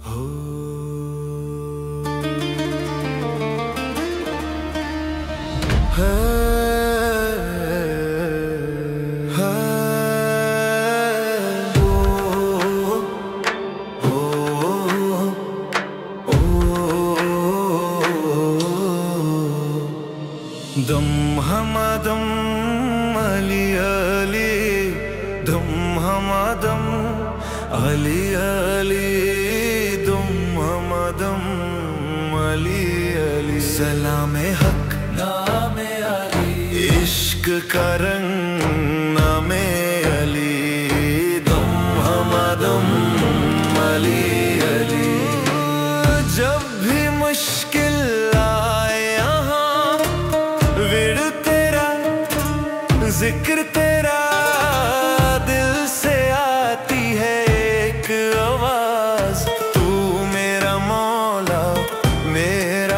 दम हमादम अली अली, दम हमादम अली अली, दम हमादम अली अली। सलामे हक नामे अली, इश्क का रंग नामे अली, दम हमादम अली अली। जब भी मुश्किल आए यहाँ, विड़ तेरा जिक्र तेरा, दिल से आती है एक आवाज, तू मेरा मौला मेरा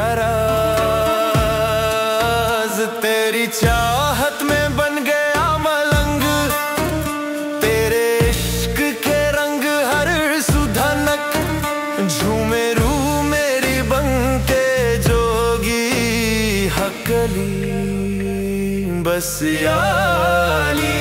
राज। तेरी चाहत में बन गया मलंग, तेरे इश्क के रंग हर सुधनक, झूमे रू मेरी बंके जोगी हकली बस याली।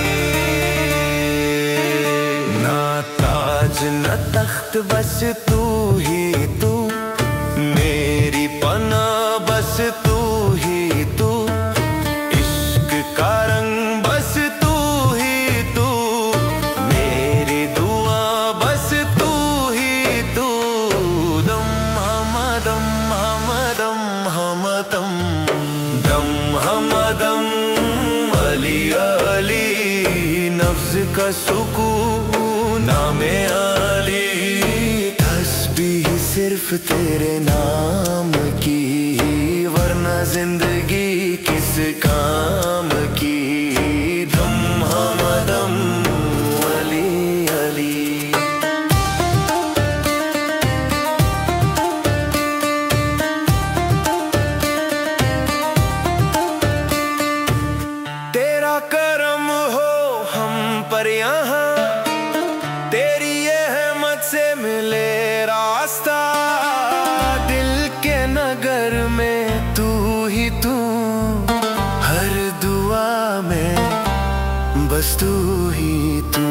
ना ताज न तख्त बस तू ही तू, मेरी पना बस तू ही तू, इश्क का रंग बस तू ही तू, मेरी दुआ बस तू ही तू। दम हमदम हमदम हमदम, दम हमदम अली अली, नफ्स का सुकून नामे अली। तस्बीह सिर्फ तेरे नाम की, वरना जिंदगी किस काम की। दम हमदम अली अली। तेरा करम हो हम पर यहाँ, तेरी रहमत से मिले रास्ता, दिल के नगर में तू ही तू, हर दुआ में बस तू ही तू।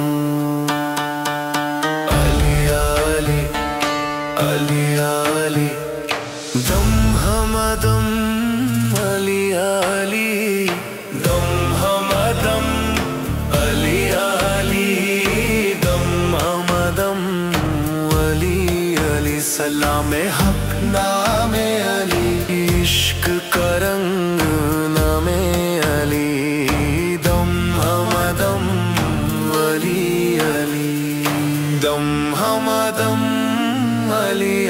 अली अली अली अली, दम हमदम अली अली, दम हमदम अली अली, दम हमदम अली अली। सलामे हक नामे अली, इश्क का रंग नामे अली, दम हमदम अली अली, दम हमदम अली